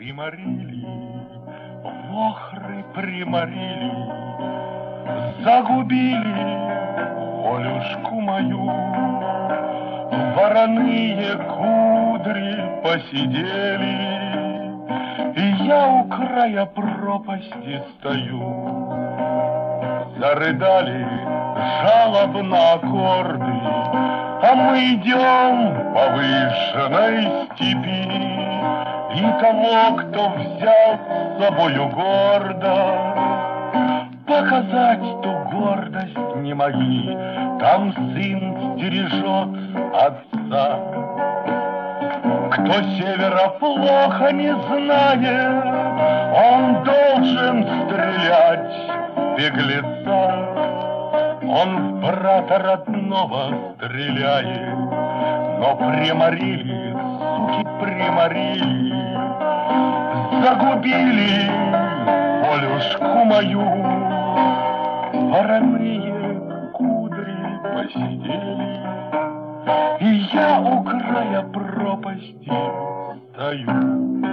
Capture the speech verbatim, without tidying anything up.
приморили, вохры приморили, загубили волюшку мою. Вороные кудри посидели, и я у края пропасти стою. Зарыдали жалобно аккорды, а мы идем по выжженной степи. И того, кто взял с собою гордо, показать ту гордость не мои. Там сын стережет отца. Кто севера плохо не знает, он должен стрелять беглеца. Он в брата родного стреляет, но приморили, суки, приморили, загубили волюшку мою. Вороные кудри посидели, и я у края пропасти стою.